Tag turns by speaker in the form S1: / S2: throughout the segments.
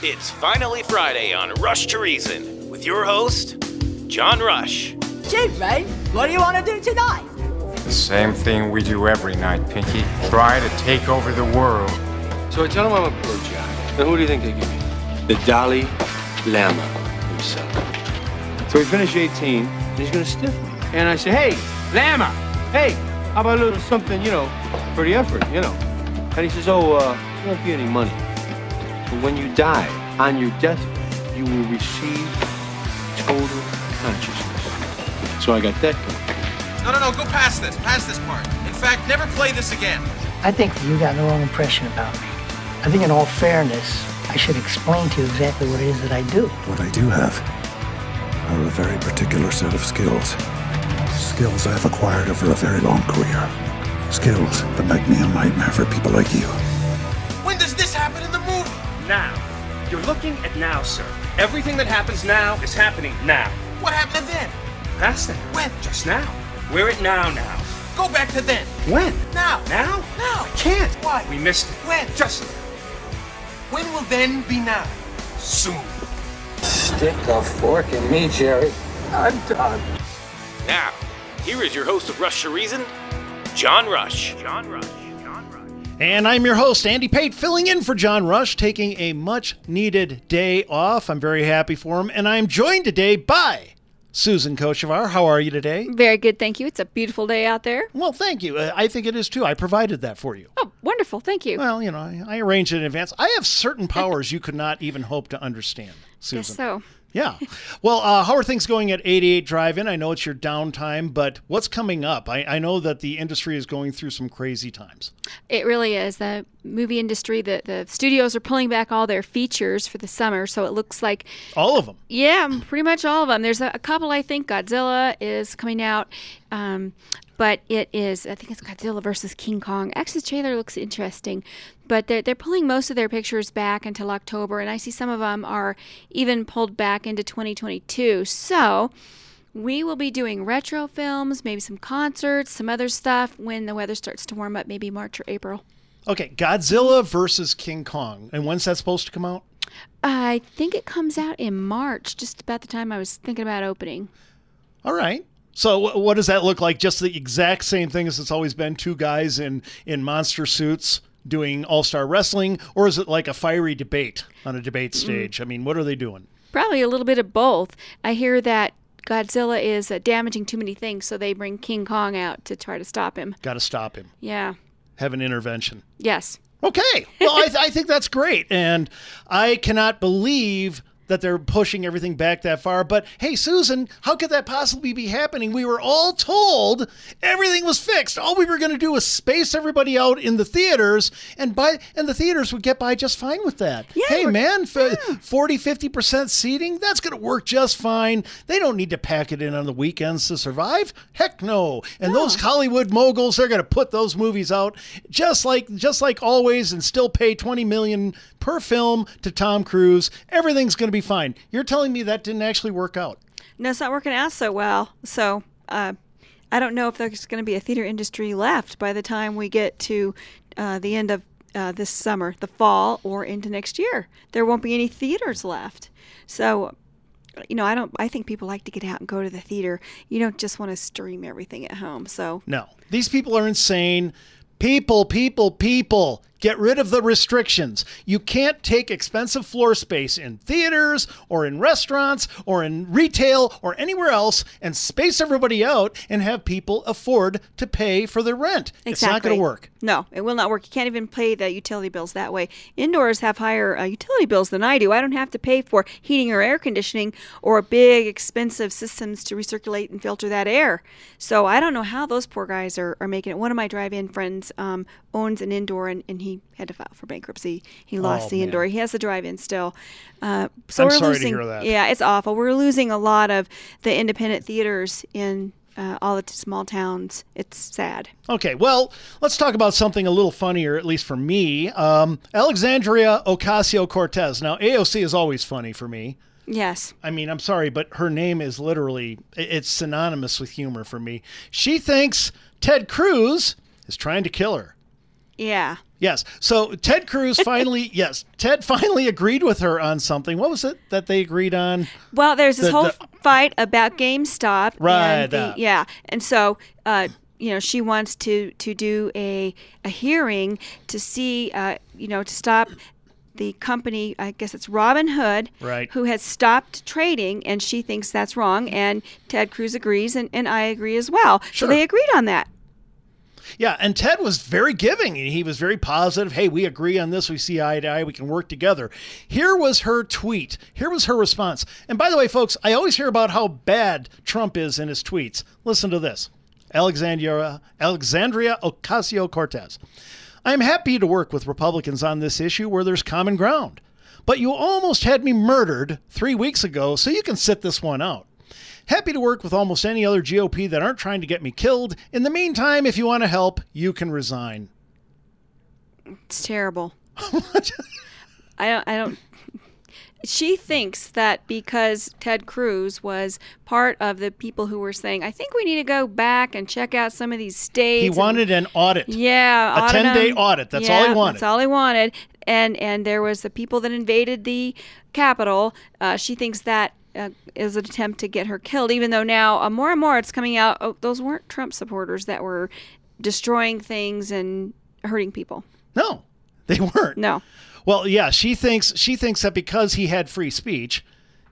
S1: It's finally Friday on Rush to Reason with your host, John Rush.
S2: Gee, Ray, what do you want to do tonight?
S3: The same thing we do every night, Pinky. Try to take over the world.
S4: So I tell him I'm a pro jack. And who do you think they give me? The Dalai Lama himself. So we finish 18, and he's gonna stiff me. And I say, hey, Lama, hey, how about a little something, for the effort, And he says, there won't be any money. But when you die, on your deathbed, you will receive total consciousness. So I got that going.
S5: No, go past this part. In fact, never play this again.
S6: I think you got the wrong impression about me. I think in all fairness, I should explain to you exactly what it is that I do.
S7: What I do have are a very particular set of skills. Skills I've acquired over a very long career. Skills that make me a nightmare for people like you.
S5: When does this happen in the movie?
S8: Now. You're looking at now, sir. Everything that happens now is happening now.
S5: What happened to then?
S8: Past then.
S5: When?
S8: Just now. We're at now.
S5: Go back to then.
S8: When?
S5: Now.
S8: Now?
S5: Now.
S8: I can't.
S5: Why?
S8: We missed it.
S5: When?
S8: Just now.
S5: When will then be now? Soon.
S9: Stick a fork in me, Jerry. I'm done.
S1: Now, here is your host of Rush to Reason, John Rush.
S10: And I'm your host, Andy Pate, filling in for John Rush, taking a much-needed day off. I'm very happy for him, and I'm joined today by Susan Kochevar. How are you today?
S11: Very good, thank you. It's a beautiful day out there.
S10: Well, thank you. I think it is, too. I provided that for you.
S11: Oh, wonderful. Thank you.
S10: Well, I arranged it in advance. I have certain powers you could not even hope to understand, Susan.
S11: Guess so.
S10: Yeah. Well, how are things going at 88 Drive-In? I know it's your downtime, but what's coming up? I know that the industry is going through some crazy times.
S11: It really is. The movie industry, the studios are pulling back all their features for the summer, so it looks like...
S10: All of them?
S11: Yeah, pretty much all of them. There's a couple, I think. Godzilla is coming out, but I think it's Godzilla versus King Kong. Actually, the trailer looks interesting, but they're pulling most of their pictures back until October, and I see some of them are even pulled back into 2022. So we will be doing retro films, maybe some concerts, some other stuff when the weather starts to warm up, maybe March or April.
S10: Okay, Godzilla versus King Kong. And when's that supposed to come out?
S11: I think it comes out in March, just about the time I was thinking about opening.
S10: All right. So what does that look like? Just the exact same thing as it's always been, two guys in monster suits doing all-star wrestling, or is it like a fiery debate on a debate stage? I mean, what are they doing? Probably
S11: a little bit of both. I hear that Godzilla is damaging too many things, so they bring King Kong out to try to stop him.
S10: Got to stop him.
S11: Yeah.
S10: Have an intervention.
S11: Yes.
S10: Okay. Well, I think that's great. And I cannot believe that they're pushing everything back that far. But hey, Susan, how could that possibly be happening? We were all told everything was fixed. All we were going to do was space everybody out in the theaters, and the theaters would get by just fine with that.
S11: Yeah,
S10: hey, man, 40-50% seating, that's going to work just fine. They don't need to pack it in on the weekends to survive. Heck no. And those Hollywood moguls, they're going to put those movies out just like always and still pay $20 million per film to Tom Cruise. Everything's going to be fine. You're telling me that didn't actually work out?
S11: No, it's not working out so well. So I don't know if there's going to be a theater industry left by the time we get to the end of this summer, the fall, or into next year. There won't be any theaters left. So, I think people like to get out and go to the theater. You don't just want to stream everything at home. So
S10: no, these people are insane. People. Get rid of the restrictions. You can't take expensive floor space in theaters or in restaurants or in retail or anywhere else and space everybody out and have people afford to pay for their rent.
S11: Exactly.
S10: It's not going to work.
S11: No, it will not work. You can't even pay the utility bills that way. Indoors have higher utility bills than I do. I don't have to pay for heating or air conditioning or big, expensive systems to recirculate and filter that air. So I don't know how those poor guys are making it. One of my drive-in friends owns an indoor, and he had to file for bankruptcy. He lost the indoor. He has the drive-in still. So
S10: I'm
S11: we're
S10: sorry
S11: losing,
S10: to hear that.
S11: Yeah, it's awful. We're losing a lot of the independent theaters in all the small towns. It's sad.
S10: Okay, well, let's talk about something a little funnier, at least for me. Alexandria Ocasio-Cortez. Now, AOC is always funny for me.
S11: Yes.
S10: I mean, I'm sorry, but her name is literally, it's synonymous with humor for me. She thinks Ted Cruz is trying to kill her.
S11: Yeah.
S10: Yes. So Ted Cruz finally, Ted finally agreed with her on something. What was it that they agreed on?
S11: Well, there's this whole fight about GameStop.
S10: Right.
S11: And so, she wants to do a hearing to see, to stop the company, I guess it's Robinhood,
S10: right,
S11: who has stopped trading, and she thinks that's wrong. And Ted Cruz agrees, and I agree as well.
S10: Sure.
S11: So they agreed on that.
S10: Yeah, and Ted was very giving. He was very positive. Hey, we agree on this. We see eye to eye. We can work together. Here was her tweet. Here was her response. And by the way, folks, I always hear about how bad Trump is in his tweets. Listen to this. Alexandria Ocasio-Cortez. I am happy to work with Republicans on this issue where there's common ground. But you almost had me murdered 3 weeks ago, so you can sit this one out. Happy to work with almost any other GOP that aren't trying to get me killed. In the meantime, if you want to help, you can resign.
S11: It's terrible. I don't. She thinks that because Ted Cruz was part of the people who were saying, I think we need to go back and check out some of these states.
S10: He wanted an audit.
S11: Yeah.
S10: A 10-day audit. That's all he wanted.
S11: That's all he wanted. And there was the people that invaded the Capitol. She thinks that is an attempt to get her killed, even though now more and more it's coming out, those weren't Trump supporters that were destroying things and hurting people.
S10: No, they weren't.
S11: No.
S10: Well, yeah, she thinks that because he had free speech,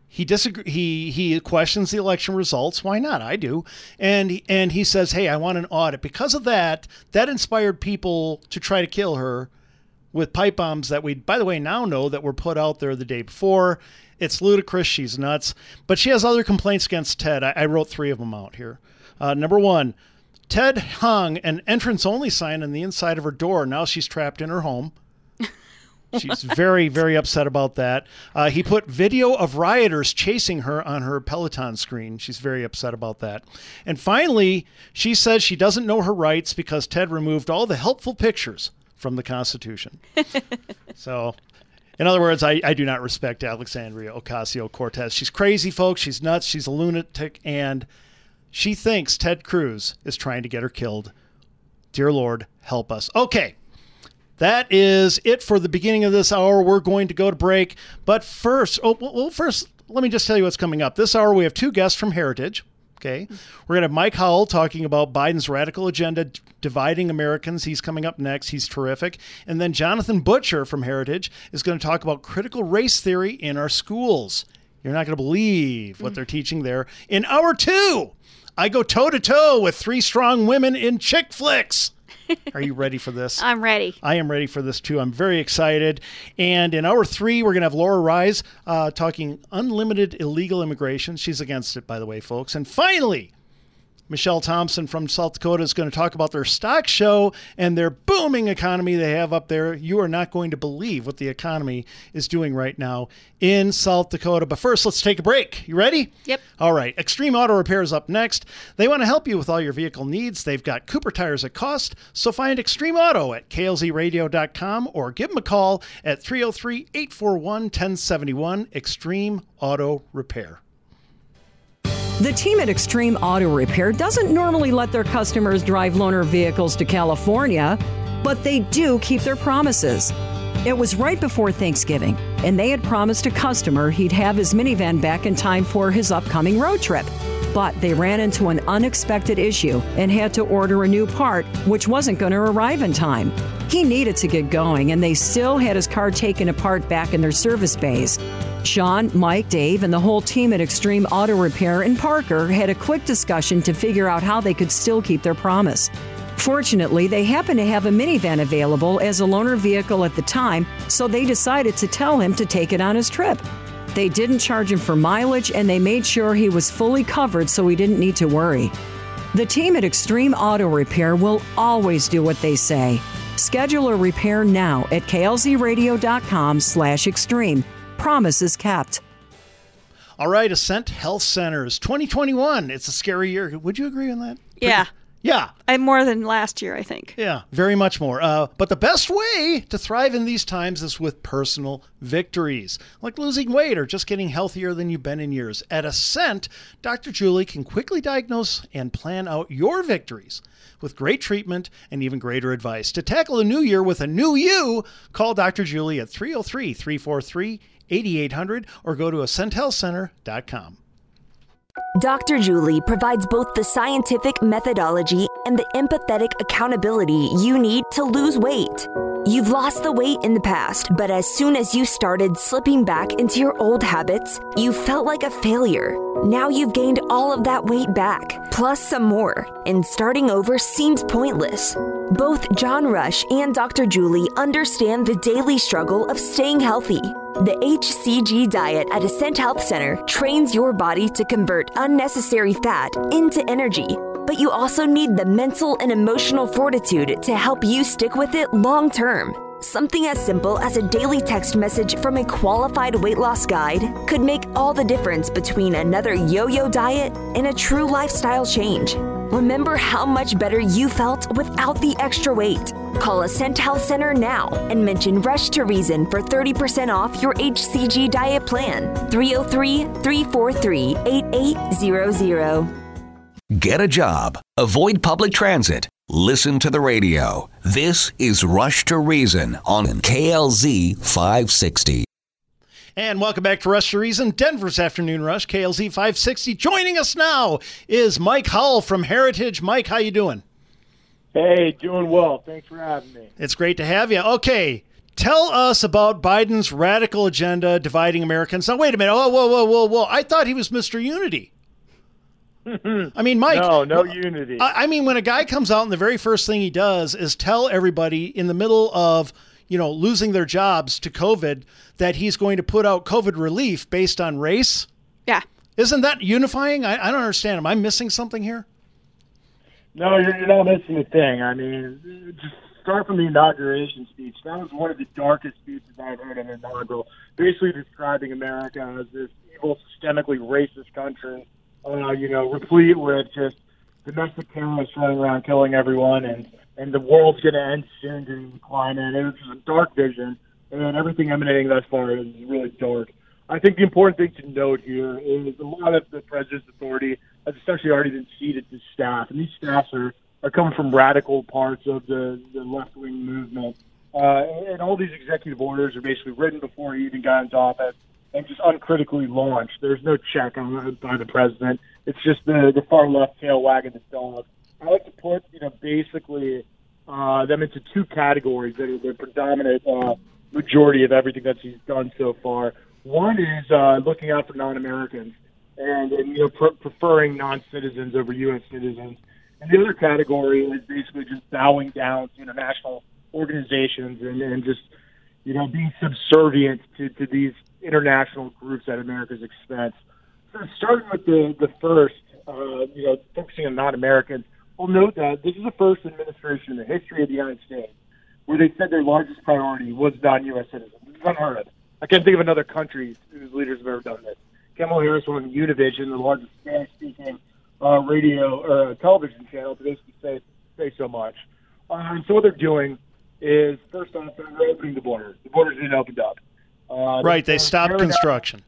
S10: he questions the election results. Why not? I do. And he says, hey, I want an audit. Because of that inspired people to try to kill her with pipe bombs that we, by the way, now know that were put out there the day before. It's ludicrous. She's nuts. But she has other complaints against Ted. I wrote 3 of them out here. Number 1, Ted hung an entrance-only sign on the inside of her door. Now she's trapped in her home. She's very, very upset about that. He put video of rioters chasing her on her Peloton screen. She's very upset about that. And finally, she says she doesn't know her rights because Ted removed all the helpful pictures from the Constitution. So... in other words, I do not respect Alexandria Ocasio-Cortez. She's crazy, folks. She's nuts. She's a lunatic. And she thinks Ted Cruz is trying to get her killed. Dear Lord, help us. Okay. That is it for the beginning of this hour. We're going to go to break. But first, let me just tell you what's coming up. This hour, we have 2 guests from Heritage. Okay. We're going to have Mike Howell talking about Biden's radical agenda dividing Americans. He's coming up next. He's terrific. And then Jonathan Butcher from Heritage is going to talk about critical race theory in our schools. You're not going to believe what they're teaching there. In hour 2, I go toe-to-toe with 3 strong women in chick flicks. Are you ready for this?
S11: I'm ready.
S10: I am ready for this, too. I'm very excited. And in hour 3, we're going to have Laura Rise talking unlimited illegal immigration. She's against it, by the way, folks. And finally, Michelle Thompson from South Dakota is going to talk about their stock show and their booming economy they have up there. You are not going to believe what the economy is doing right now in South Dakota. But first, let's take a break. You ready?
S11: Yep.
S10: All right. Extreme Auto Repair is up next. They want to help you with all your vehicle needs. They've got Cooper tires at cost. So find Extreme Auto at klzradio.com or give them a call at 303-841-1071. Extreme Auto Repair.
S12: The team at Extreme Auto Repair doesn't normally let their customers drive loaner vehicles to California, but they do keep their promises. It was right before Thanksgiving, and they had promised a customer he'd have his minivan back in time for his upcoming road trip. But they ran into an unexpected issue and had to order a new part, which wasn't going to arrive in time. He needed to get going, and they still had his car taken apart back in their service bays. Sean, Mike, Dave, and the whole team at Extreme Auto Repair in Parker had a quick discussion to figure out how they could still keep their promise. Fortunately, they happened to have a minivan available as a loaner vehicle at the time, so they decided to tell him to take it on his trip. They didn't charge him for mileage, and they made sure he was fully covered so he didn't need to worry. The team at Extreme Auto Repair will always do what they say. Schedule a repair now at klzradio.com/extreme. Promises kept.
S10: All right, Ascent Health Centers 2021. It's a scary year. Would you agree on that?
S11: Yeah.
S10: Yeah.
S11: And more than last year, I think.
S10: Yeah, very much more. But the best way to thrive in these times is with personal victories, like losing weight or just getting healthier than you've been in years. At Ascent, Dr. Julie can quickly diagnose and plan out your victories with great treatment and even greater advice. To tackle a new year with a new you, call Dr. Julie at 303-343-8800 or go to AscentHealthCenter.com.
S13: Dr. Julie provides both the scientific methodology and the empathetic accountability you need to lose weight. You've lost the weight in the past, but as soon as you started slipping back into your old habits, you felt like a failure. Now you've gained all of that weight back, plus some more, and starting over seems pointless. Both John Rush and Dr. Julie understand the daily struggle of staying healthy. The HCG diet at Ascent Health Center trains your body to convert unnecessary fat into energy, but you also need the mental and emotional fortitude to help you stick with it long term. Something as simple as a daily text message from a qualified weight loss guide could make all the difference between another yo-yo diet and a true lifestyle change. Remember how much better you felt without the extra weight. Call Ascent Health Center now and mention Rush to Reason for 30% off your HCG diet plan. 303-343-8800.
S14: Get a job. Avoid public transit. Listen to the radio. This is Rush to Reason on KLZ 560.
S10: And welcome back to Rush to Reason, Denver's Afternoon Rush, KLZ 560. Joining us now is Mike Howell from Heritage. Mike, how you doing?
S15: Hey, doing well. Thanks for having me.
S10: It's great to have you. Okay, tell us about Biden's radical agenda dividing Americans. Now, wait a minute. Whoa. I thought he was Mr. Unity. I mean, Mike.
S15: No unity.
S10: I mean, when a guy comes out and the very first thing he does is tell everybody in the middle of, losing their jobs to COVID that he's going to put out COVID relief based on race.
S11: Yeah.
S10: Isn't that unifying? I don't understand. Am I missing something here?
S15: No, you're not missing a thing. I mean, just start from the inauguration speech. That was one of the darkest speeches I've heard in an inaugural, basically describing America as this evil, systemically racist country, replete with just domestic terrorists running around killing everyone, and the world's going to end soon due to the climate. It was just a dark vision, and everything emanating thus far is really dark. I think the important thing to note here is a lot of the president's authority has essentially already been ceded to staff, and these staffs are coming from radical parts of the left-wing movement. And all these executive orders are basically written before he even got into office and just uncritically launched. There's no check on by the president. It's just the far left tail wagging the dog. I like to put, basically them into two categories that are the predominant majority of everything that he's done so far. One is looking out for non-Americans and preferring non-citizens over U.S. citizens. And the other category is basically just bowing down to international organizations and just, being subservient to these international groups at America's expense. So starting with the first, focusing on non-Americans, we'll note that this is the first administration in the history of the United States where they said their largest priority was non-U.S. citizens. This is unheard of. I can't think of another country whose leaders have ever done this. Kamala Harris won Univision, the largest Spanish-speaking radio or television channel, to basically say so much. And so what they're doing is, first off, they're opening the borders. The borders didn't open up.
S10: Right, they stopped construction.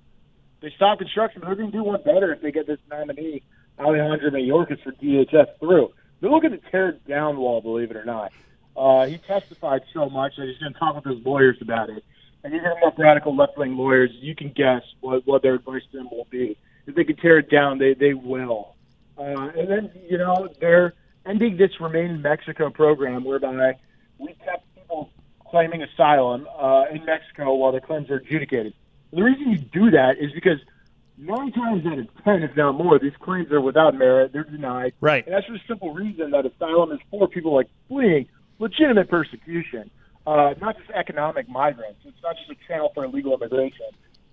S15: They stopped construction, but they're going to do one better if they get this nominee, Alejandro Mayorkas, for DHS through. They're looking to tear down the wall, believe it or not. He testified so much that he's going to talk with his lawyers about it. And even enough radical left-wing lawyers, you can guess what their advice to them will be. If they can tear it down, they will. And then, they're ending this Remain in Mexico program whereby we kept people claiming asylum in Mexico while their claims are adjudicated. The reason you do that is because 9 times out of 10, if not more, these claims are without merit. They're denied.
S10: Right.
S15: And that's for the simple reason that asylum is for people like fleeing legitimate persecution, not just economic migrants. It's not just a channel for illegal immigration.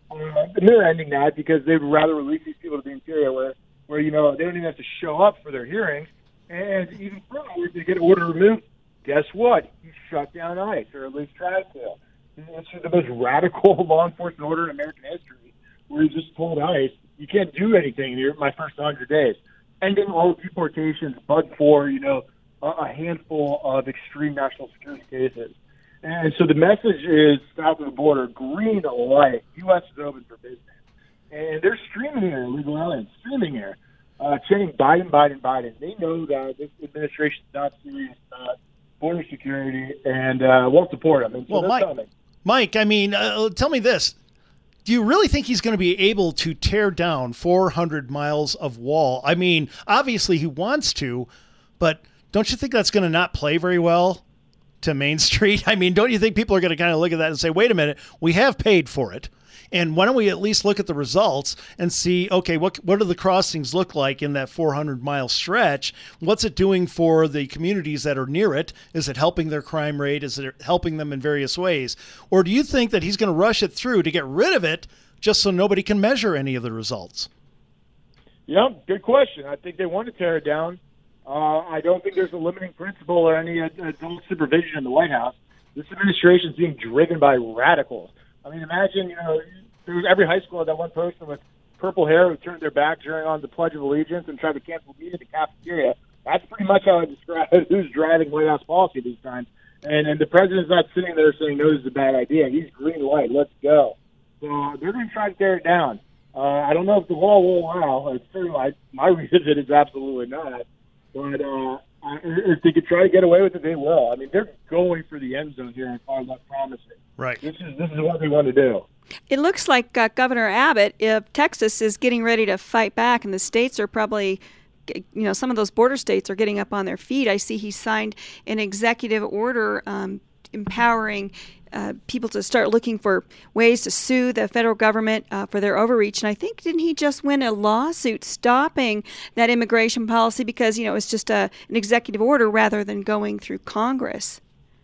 S15: And they're ending that because they'd rather release these people to the interior where they don't even have to show up for their hearings. And even further, if they get an order removed, guess what? You shut down ICE, or at least try to. It's the most radical law enforcement order in American history, where you just told ICE, you can't do anything in my first 100 days. ending all deportations but for, a handful of extreme national security cases. And so the message is south of the border, green light, U.S. is open for business. And they're streaming here, illegal aliens, streaming here, chanting Biden, Biden, Biden. They know that this administration is not serious about border security and won't support them. And so
S10: Mike, I mean, tell me this. Do you really think he's going to be able to tear down 400 miles of wall? I mean, obviously he wants to, but don't you think that's going to not play very well to Main Street? I mean, don't you think people are going to kind of look at that and say, wait a minute, we have paid for it. And why don't we at least look at the results and see, okay, what do the crossings look like in that 400-mile stretch? What's it doing for the communities that are near it? Is it helping their crime rate? Is it helping them in various ways? Or do you think that he's going to rush it through to get rid of it just so nobody can measure any of the results?
S15: Yeah, good question. I think they want to tear it down. I don't think there's a limiting principle or any adult supervision in the White House. This administration is being driven by radicals. I mean, imagine, every high school had that one person with purple hair who turned their back during on the Pledge of Allegiance and tried to cancel the meeting at the cafeteria. That's pretty much how I describe who's driving White House policy these times. And the president's not sitting there saying, no, this is a bad idea. He's green light. Let's go. So they're going to try to tear it down. I don't know if the law will allow. It's certainly, my reason is absolutely not. But if they could try to get away with it, they will. I mean, they're going for the end zone here and far less promising.
S10: Right.
S15: This is what they want to do.
S11: It looks like Governor Abbott of Texas is getting ready to fight back, and the states are probably, some of those border states are getting up on their feet. I see he signed an executive order empowering people to start looking for ways to sue the federal government for their overreach. And I think, didn't he just win a lawsuit stopping that immigration policy because, it's just an executive order rather than going through Congress?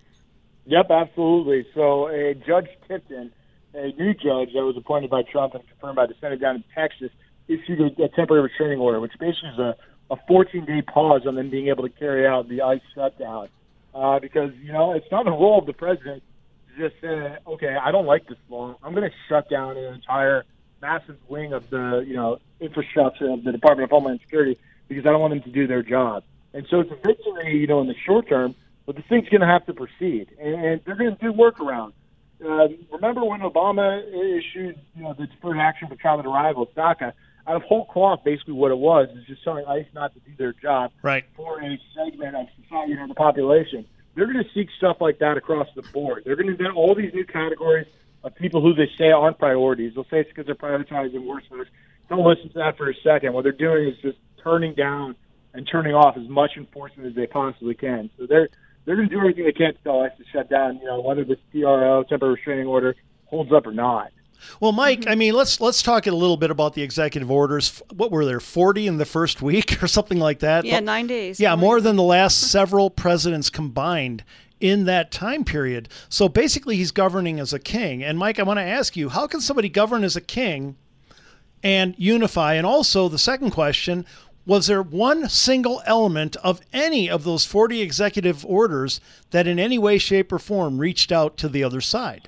S15: Yep, absolutely. So Judge Tipton, a new judge that was appointed by Trump and confirmed by the Senate down in Texas, issued a temporary restraining order, which basically is a 14-day pause on them being able to carry out the ICE shutdown. Because, it's not the role of the president to just say, okay, I don't like this law. I'm going to shut down an entire massive wing of the, infrastructure of the Department of Homeland Security because I don't want them to do their job. And so it's a victory, in the short term, but the thing's going to have to proceed. And they're going to do workarounds. Remember when Obama issued, the deferred action for childhood arrivals, DACA, out of whole cloth, basically what it was is just telling ICE not to do their job for a segment of society, the population. They're going to seek stuff like that across the board. They're going to do all these new categories of people who they say aren't priorities. They'll say it's because they're prioritizing worse folks. Don't listen to that for a second. What they're doing is just turning down and turning off as much enforcement as they possibly can. So they're going to do everything they can to tell ICE to shut down, whether this TRO, temporary restraining order, holds up or not.
S10: Well, Mike, I mean, let's talk a little bit about the executive orders. What were there, 40 in the first week or something like that?
S11: Yeah, 9 days.
S10: Yeah, more than the last several presidents combined in that time period. So basically he's governing as a king. And Mike, I want to ask you, how can somebody govern as a king and unify? And also the second question, was there one single element of any of those 40 executive orders that in any way, shape, or form reached out to the other side?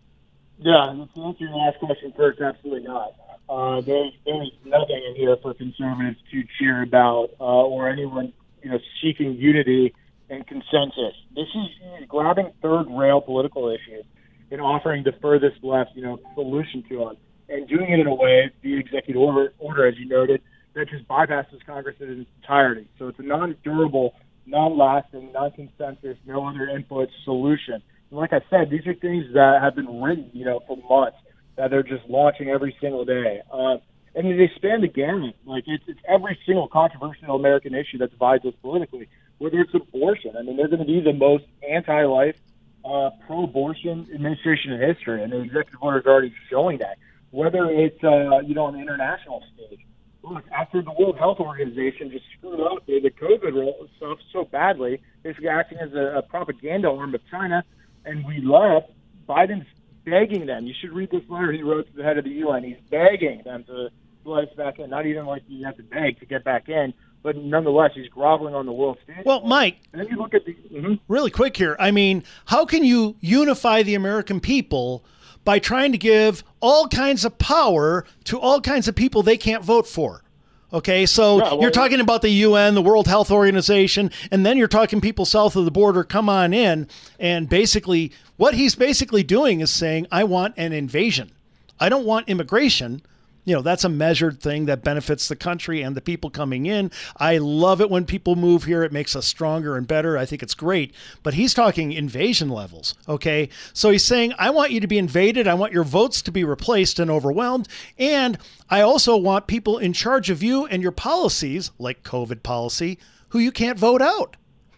S15: Yeah, to answer your last question first, absolutely not. There's nothing in here for conservatives to cheer about or anyone seeking unity and consensus. This is grabbing third-rail political issues and offering the furthest left solution to them and doing it in a way, the executive order, as you noted, that just bypasses Congress in its entirety. So it's a non-durable, non-lasting, non-consensus, no other input solution. And like I said, these are things that have been written, for months, that they're just launching every single day. And they span the gamut. Like, it's every single controversial American issue that divides us politically, whether it's abortion. I mean, they're going to be the most anti-life, pro-abortion administration in history, and the executive order is already showing that. Whether it's, on the international stage. Look, after the World Health Organization just screwed up the COVID stuff so badly, basically acting as a propaganda arm of China, and we left, Biden's begging them. You should read this letter he wrote to the head of the UN. He's begging them to let us back in. Not even like you have to beg to get back in, but nonetheless, he's groveling on the world stage.
S10: Well, Mike,
S15: and then you look at the
S10: really quick here. I mean, how can you unify the American people by trying to give all kinds of power to all kinds of people they can't vote for? Okay, so you're talking about the UN, the World Health Organization, and then you're talking people south of the border, come on in. And basically, what he's basically doing is saying, I want an invasion. I don't want immigration. That's a measured thing that benefits the country and the people coming in. I love it when people move here. It makes us stronger and better. I think it's great. But he's talking invasion levels, okay? So he's saying, I want you to be invaded. I want your votes to be replaced and overwhelmed. And I also want people in charge of you and your policies, like COVID policy, who you can't vote out.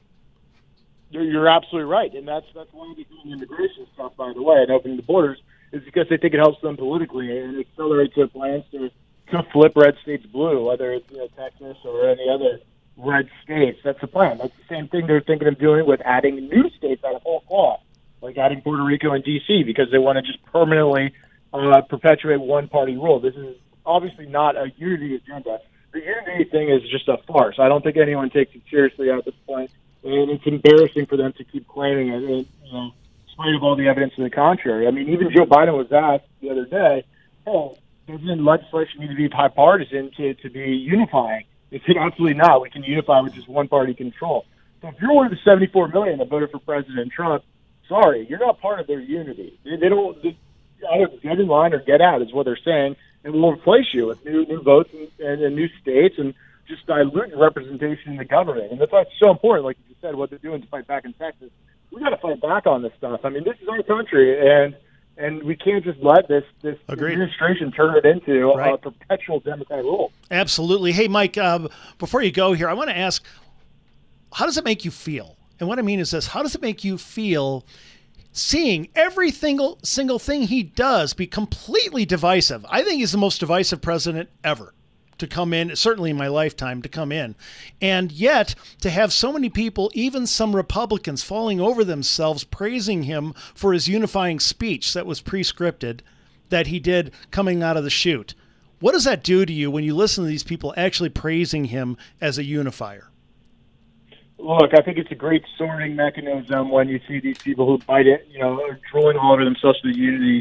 S15: You're absolutely right. And that's why they're doing immigration stuff, by the way, and opening the borders. Is because they think it helps them politically and accelerates their plans to flip red states blue, whether it's Texas or any other red states. That's the plan. That's the same thing they're thinking of doing with adding new states out of whole cloth, like adding Puerto Rico and D.C., because they want to just permanently perpetuate one-party rule. This is obviously not a unity agenda. The unity thing is just a farce. I don't think anyone takes it seriously at this point, and it's embarrassing for them to keep claiming it. In spite of all the evidence to the contrary. I mean, even Joe Biden was asked the other day, hey, doesn't legislation need to be bipartisan to be unifying? They said, absolutely not. We can unify with just one-party control. So if you're one of the 74 million that voted for President Trump, sorry, you're not part of their unity. They don't either get in line or get out is what they're saying, and we'll replace you with new votes and new states and just dilute your representation in the government. And that's why it's so important, like you said, what they're doing to fight back in Texas. We got to fight back on this stuff. I mean, this is our country, and we can't just let this administration turn it into a perpetual Democrat rule.
S10: Absolutely. Hey, Mike, before you go here, I want to ask, how does it make you feel? And what I mean is this: how does it make you feel seeing every single thing he does be completely divisive? I think he's the most divisive president ever to come in, certainly in my lifetime, to come in. And yet, to have so many people, even some Republicans, falling over themselves, praising him for his unifying speech that was pre-scripted, that he did coming out of the chute. What does that do to you when you listen to these people actually praising him as a unifier?
S15: Look, I think it's a great sorting mechanism when you see these people who bite it, are drooling all over themselves for the unity,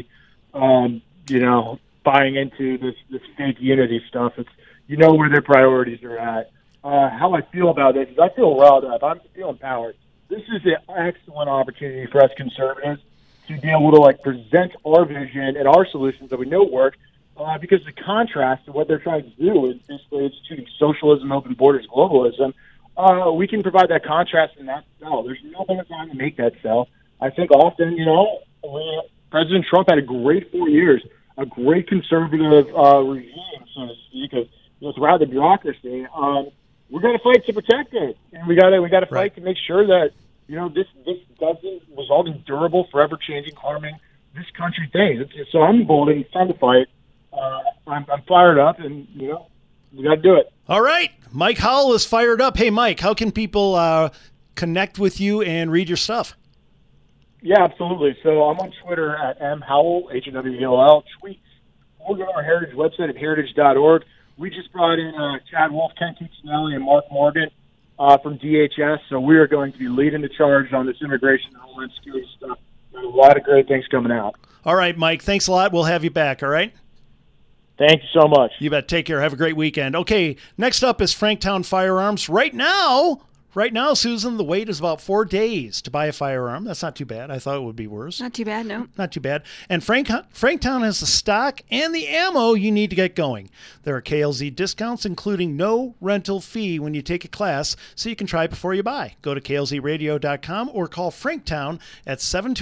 S15: buying into this fake unity stuff. It's, where their priorities are at. How I feel about this is I feel riled up. I feel empowered. This is an excellent opportunity for us conservatives to be able to present our vision and our solutions that we know work, because the contrast to what they're trying to do is basically instituting socialism, open borders, globalism. We can provide that contrast and that sell. There's no better time to make that sell. I think often, President Trump had a great 4 years, a great conservative regime, so to speak, throughout the bureaucracy. We're going to fight to protect it, and we got to fight to make sure that this doesn't result in durable, forever changing, harming this country things. So I'm bold, and it's time to fight. I'm fired up, and we got to do it.
S10: All right, Mike Howell is fired up. Hey, Mike, how can people connect with you and read your stuff?
S15: Yeah, absolutely. So I'm on Twitter at mhowell, HWELL, tweets, or go to our Heritage website at heritage.org. We just brought in Chad Wolf, Ken Cuccinelli, and Mark Morgan from DHS, so we are going to be leading the charge on this immigration and homeland security stuff. There's a lot of great things coming out.
S10: All right, Mike, thanks a lot. We'll have you back, all right?
S15: Thank you so much.
S10: You bet. Take care. Have a great weekend. Okay, next up is Franktown Firearms. Right now, Susan, the wait is about 4 days to buy a firearm. That's not too bad. I thought it would be worse.
S11: Not too bad, no.
S10: Not too bad. And Franktown has the stock and the ammo you need to get going. There are KLZ discounts, including no rental fee when you take a class, so you can try before you buy. Go to klzradio.com or call Franktown at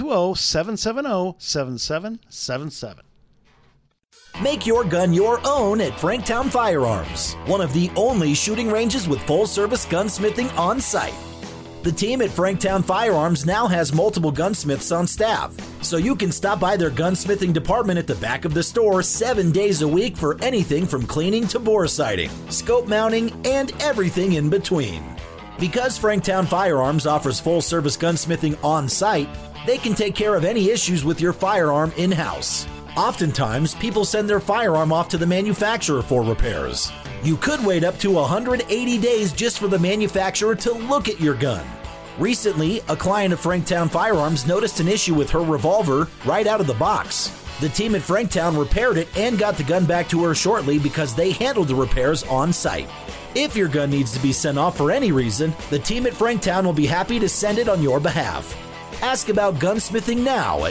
S10: 720-770-7777.
S16: Make your gun your own at Franktown Firearms, one of the only shooting ranges with full-service gunsmithing on site. The team at Franktown Firearms now has multiple gunsmiths on staff, so you can stop by their gunsmithing department at the back of the store 7 days a week for anything from cleaning to bore sighting, scope mounting, and everything in between. Because Franktown Firearms offers full-service gunsmithing on site, they can take care of any issues with your firearm in-house. Oftentimes, people send their firearm off to the manufacturer for repairs. You could wait up to 180 days just for the manufacturer to look at your gun. Recently, a client of Franktown Firearms noticed an issue with her revolver right out of the box. The team at Franktown repaired it and got the gun back to her shortly because they handled the repairs on site. If your gun needs to be sent off for any reason, the team at Franktown will be happy to send it on your behalf. Ask about gunsmithing now at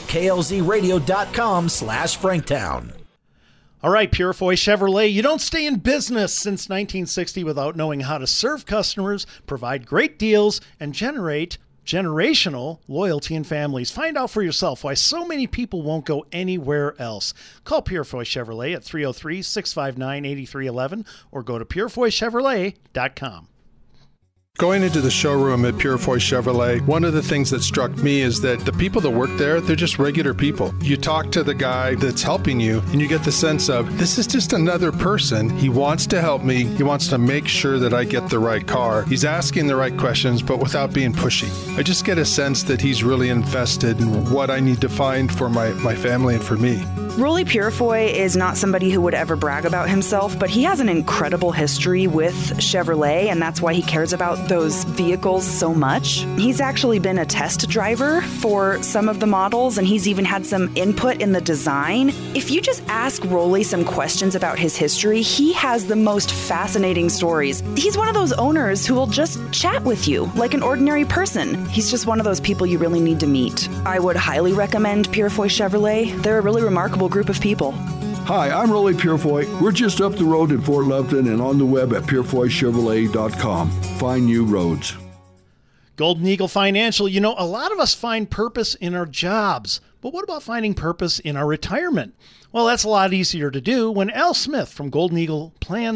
S16: klzradio.com/Franktown.
S10: All right, Purifoy Chevrolet, you don't stay in business since 1960 without knowing how to serve customers, provide great deals, and generate generational loyalty in families. Find out for yourself why so many people won't go anywhere else. Call Purifoy Chevrolet at 303-659-8311 or go to purifoychevrolet.com.
S17: Going into the showroom at Purifoy Chevrolet, one of the things that struck me is that the people that work there, they're just regular people. You talk to the guy that's helping you, and you get the sense of, this is just another person. He wants to help me. He wants to make sure that I get the right car. He's asking the right questions, but without being pushy. I just get a sense that he's really invested in what I need to find for my family and for me.
S18: Rolly Purifoy is not somebody who would ever brag about himself, but he has an incredible history with Chevrolet, and that's why he cares about those vehicles so much. He's actually been a test driver for some of the models, and he's even had some input in the design. If you just ask Rolly some questions about his history, he has the most fascinating stories. He's one of those owners who will just chat with you like an ordinary person. He's just one of those people you really need to meet. I would highly recommend Purifoy Chevrolet. They're a really remarkable group of people.
S7: Hi, I'm Rolly Purifoy. We're just up the road in Fort Lupton and on the web at purifoychevrolet.com. Find new roads.
S10: Golden Eagle Financial, you know, a lot of us find purpose in our jobs, but what about finding purpose in our retirement? Well, that's a lot easier to do when Al Smith from Golden Eagle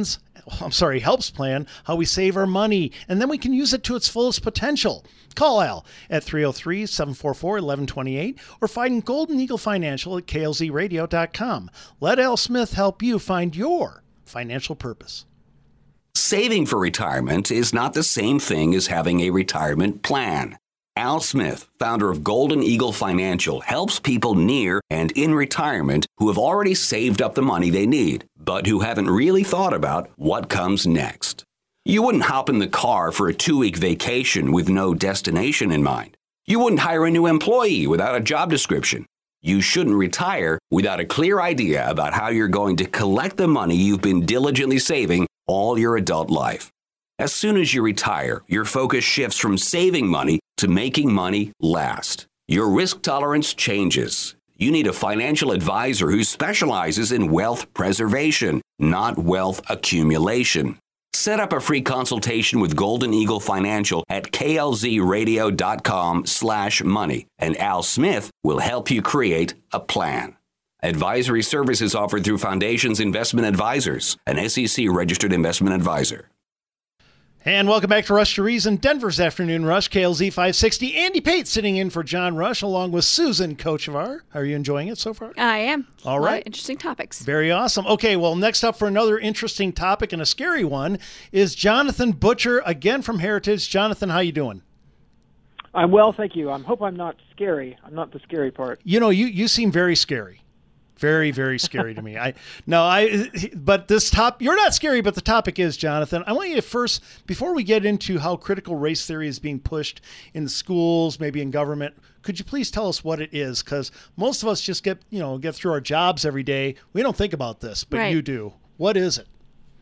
S10: helps plan how we save our money, and then we can use it to its fullest potential. Call Al at 303-744-1128 or find Golden Eagle Financial at klzradio.com. Let Al Smith help you find your financial purpose.
S14: Saving for retirement is not the same thing as having a retirement plan. Al Smith, founder of Golden Eagle Financial, helps people near and in retirement who have already saved up the money they need, but who haven't really thought about what comes next. You wouldn't hop in the car for a 2-week vacation with no destination in mind. You wouldn't hire a new employee without a job description. You shouldn't retire without a clear idea about how you're going to collect the money you've been diligently saving all your adult life. As soon as you retire, your focus shifts from saving money to making money last. Your risk tolerance changes. You need a financial advisor who specializes in wealth preservation, not wealth accumulation. Set up a free consultation with Golden Eagle Financial at klzradio.com/money, and Al Smith will help you create a plan. Advisory services offered through Foundations Investment Advisors, an SEC-registered investment advisor.
S10: And welcome back to Rush to Reason, Denver's Afternoon Rush, KLZ 560. Andy Pate sitting in for John Rush along with Susan Kochevar. How are you enjoying it so far?
S11: I am.
S10: All right.
S11: Interesting topics.
S10: Very awesome. Okay, well, next up for another interesting topic and a scary one is Jonathan Butcher, again from Heritage. Jonathan, how you doing?
S19: I'm well, thank you. I hope I'm not scary. I'm not the scary part.
S10: You know, you seem very scary. Very, very scary to me. But this you're not scary, but the topic is, Jonathan, I want you to first, before we get into how critical race theory is being pushed in schools, maybe in government, could you please tell us what it is? Because most of us just get through our jobs every day. We don't think about this, but
S11: right.
S10: You do. What is it?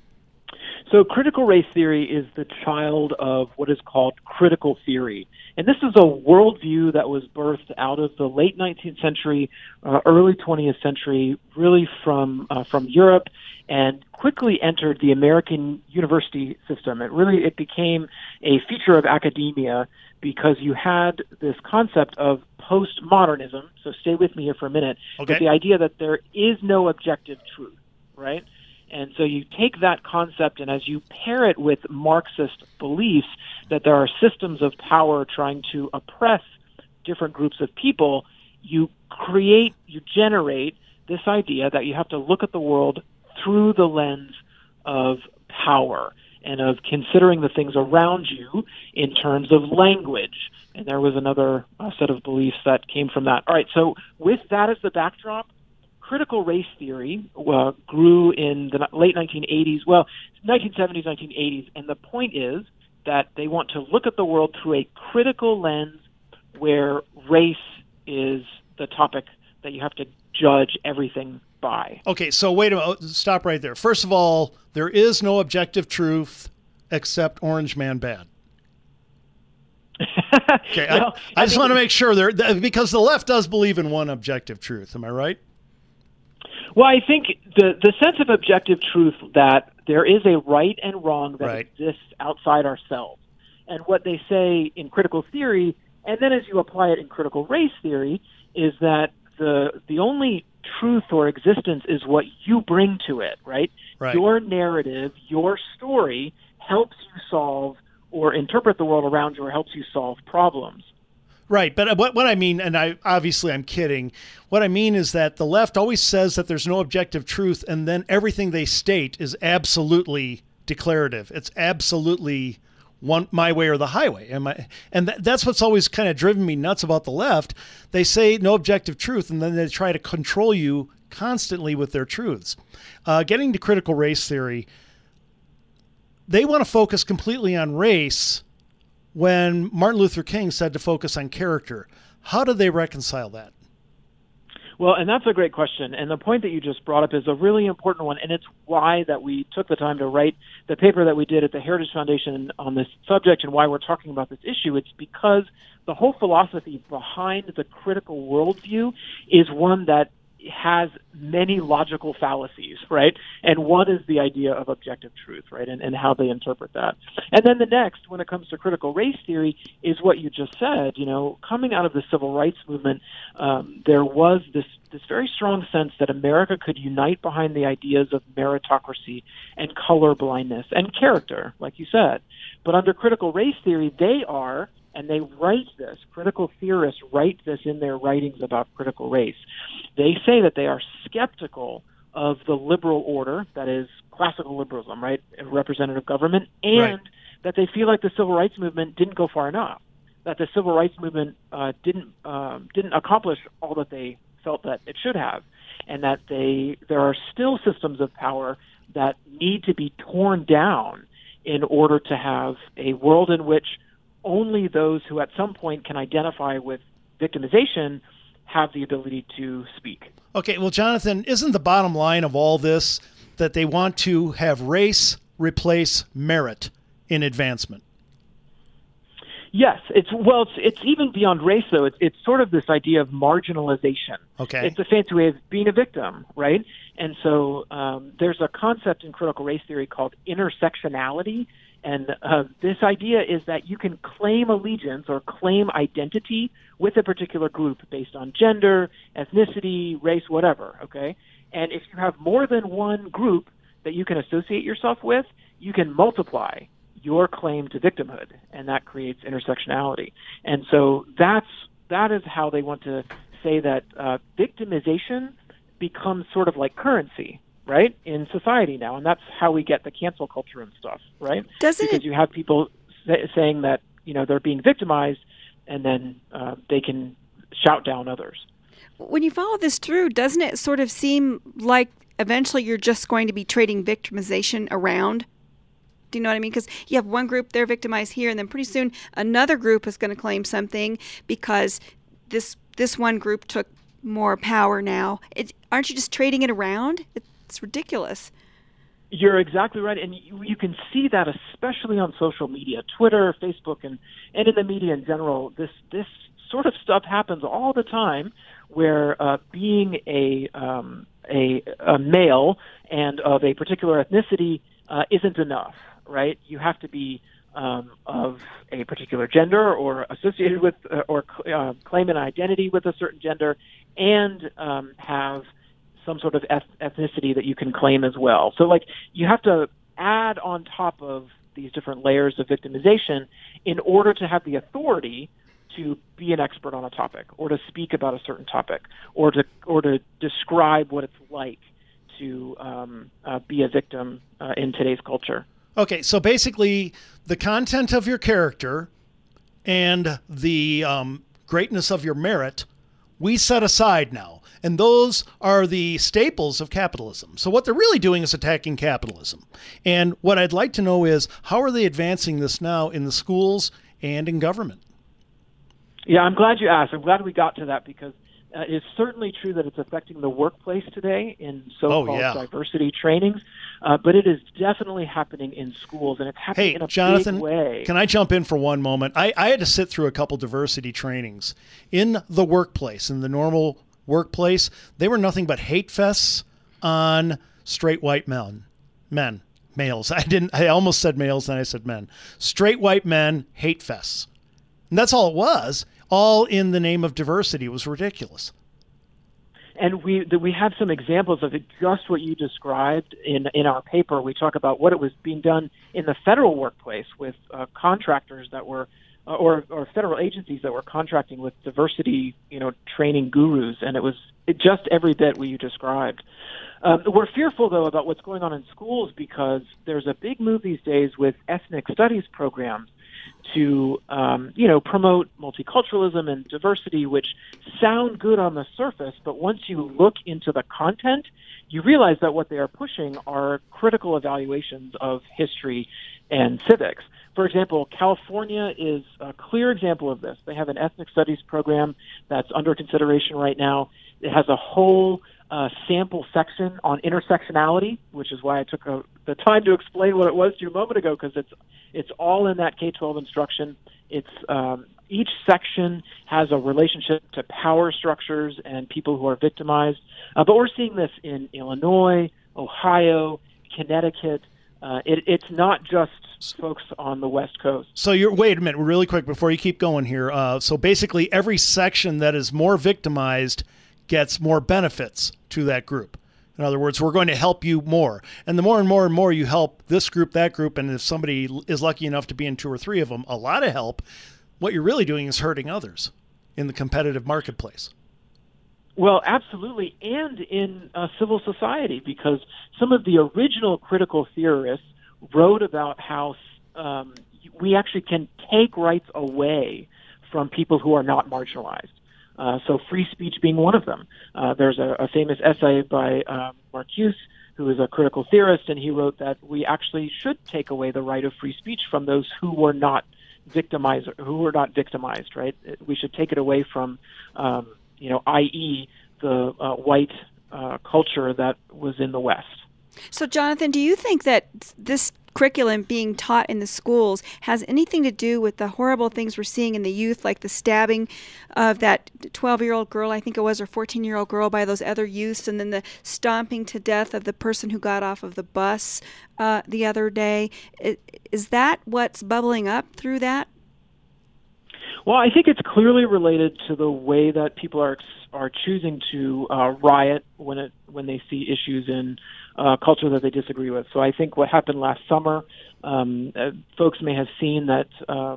S19: So critical race theory is the child of what is called critical theory. And this is a worldview that was birthed out of the late 19th century, early 20th century, really from Europe, and quickly entered the American university system. It became a feature of academia because you had this concept of postmodernism. So stay with me here for a minute.
S10: Okay.
S19: But the idea that there is no objective truth, right? And so you take that concept, and as you pair it with Marxist beliefs that there are systems of power trying to oppress different groups of people, you generate this idea that you have to look at the world through the lens of power and of considering the things around you in terms of language. And there was another set of beliefs that came from that. All right, so with that as the backdrop, critical race theory grew in the late 1980s, 1970s, 1980s, and the point is that they want to look at the world through a critical lens where race is the topic that you have to judge everything by.
S10: Okay, so wait a minute. Stop right there. First of all, there is no objective truth except Orange Man bad. Okay, well, I just want to make sure because the left does believe in one objective truth. Am I right?
S19: Well, I think the sense of objective truth that there is a right and wrong that exists outside ourselves. And what they say in critical theory, and then as you apply it in critical race theory, is that the only truth or existence is what you bring to it, right? Your narrative, your story helps you solve or interpret the world around you or helps you solve problems.
S10: Right, but what I mean, and I'm kidding, what I mean is that the left always says that there's no objective truth, and then everything they state is absolutely declarative. It's absolutely my way or the highway. And that's what's always kind of driven me nuts about the left. They say no objective truth, and then they try to control you constantly with their truths. Getting to critical race theory, they want to focus completely on race when Martin Luther King said to focus on character. How do they reconcile that?
S19: Well, and that's a great question. And the point that you just brought up is a really important one, and it's why that we took the time to write the paper that we did at the Heritage Foundation on this subject and why we're talking about this issue. It's because the whole philosophy behind the critical worldview is one that has many logical fallacies, right? And one is the idea of objective truth, right? And how they interpret that. And then the next, when it comes to critical race theory, is what you just said. You know, coming out of the civil rights movement, there was this very strong sense that America could unite behind the ideas of meritocracy and color blindness and character, like you said. But under critical race theory, and they write this, critical theorists write this in their writings about critical race. They say that they are skeptical of the liberal order, that is classical liberalism, right, representative government, and that they feel like the civil rights movement didn't go far enough, that the civil rights movement didn't accomplish all that they felt that it should have, and that there are still systems of power that need to be torn down in order to have a world in which only those who at some point can identify with victimization have the ability to speak.
S10: Okay, well, Jonathan, isn't the bottom line of all this that they want to have race replace merit in advancement?
S19: Yes, it's even beyond race, though. It's sort of this idea of marginalization.
S10: Okay.
S19: It's a fancy way of being a victim, right? And so there's a concept in critical race theory called intersectionality. And this idea is that you can claim allegiance or claim identity with a particular group based on gender, ethnicity, race, whatever, okay? And if you have more than one group that you can associate yourself with, you can multiply your claim to victimhood, and that creates intersectionality. And so that is how they want to say that victimization becomes sort of like currency, right, in society now, and that's how we get the cancel culture and stuff, right? Because you have people saying that, you know, they're being victimized, and then they can shout down others.
S11: When you follow this through, doesn't it sort of seem like eventually you're just going to be trading victimization around? Do you know what I mean? Because you have one group, they're victimized here, and then pretty soon another group is going to claim something because this one group took more power now. Aren't you just trading it around? It's ridiculous.
S19: You're exactly right, and you can see that especially on social media, Twitter, Facebook, and in the media in general. This sort of stuff happens all the time, where being a male and of a particular ethnicity isn't enough, right? You have to be of a particular gender or associated with or claim an identity with a certain gender, and have some sort of ethnicity that you can claim as well. So, like, you have to add on top of these different layers of victimization in order to have the authority to be an expert on a topic, or to speak about a certain topic, or to describe what it's like to be a victim in today's culture.
S10: Okay, so basically, the content of your character and the greatness of your merit, we set aside now. And those are the staples of capitalism. So what they're really doing is attacking capitalism. And what I'd like to know is, how are they advancing this now in the schools and in government?
S19: Yeah, I'm glad you asked. I'm glad we got to that, because It's certainly true that it's affecting the workplace today in so-called diversity trainings, but it is definitely happening in schools, and it's happening in a
S10: Jonathan,
S19: big way.
S10: Can I jump in for one moment? I had to sit through a couple diversity trainings in the workplace, in the normal workplace. They were nothing but hate fests on straight white males. I almost said males, and I said men. Straight white men hate fests. And that's all it was, all in the name of diversity. It was ridiculous.
S19: And we have some examples of it, just what you described in our paper. We talk about what it was being done in the federal workplace with contractors that were, or federal agencies that were contracting with diversity, training gurus, and it was just every bit what you described. We're fearful, though, about what's going on in schools because there's a big move these days with ethnic studies programs to, promote multiculturalism and diversity, which sound good on the surface, but once you look into the content, you realize that what they are pushing are critical evaluations of history and civics. For example, California is a clear example of this. They have an ethnic studies program that's under consideration right now. It has a whole sample section on intersectionality, which is why I took the time to explain what it was to you a moment ago, because it's all in that K-12 instruction. It's each section has a relationship to power structures and people who are victimized. But we're seeing this in Illinois, Ohio, Connecticut. It's not just folks on the West Coast.
S10: So wait a minute, really quick before you keep going here. So basically every section that is more victimized gets more benefits to that group. In other words, we're going to help you more. And the more and more and more you help this group, that group, and if somebody is lucky enough to be in 2 or 3 of them, a lot of help, what you're really doing is hurting others in the competitive marketplace.
S19: Well, absolutely, and in civil society, because some of the original critical theorists wrote about how we actually can take rights away from people who are not marginalized. So free speech being one of them. There's a famous essay by Marcuse, who is a critical theorist, and he wrote that we actually should take away the right of free speech from those who were not victimized, right? We should take it away from, i.e., the white culture that was in the West.
S11: So, Jonathan, do you think that this curriculum being taught in the schools has anything to do with the horrible things we're seeing in the youth, like the stabbing of that 12-year-old girl, I think it was, or 14-year-old girl by those other youths, and then the stomping to death of the person who got off of the bus the other day? Is that what's bubbling up through that?
S19: Well, I think it's clearly related to the way that people are choosing to riot when they see issues in culture that they disagree with. So I think what happened last summer, folks may have seen that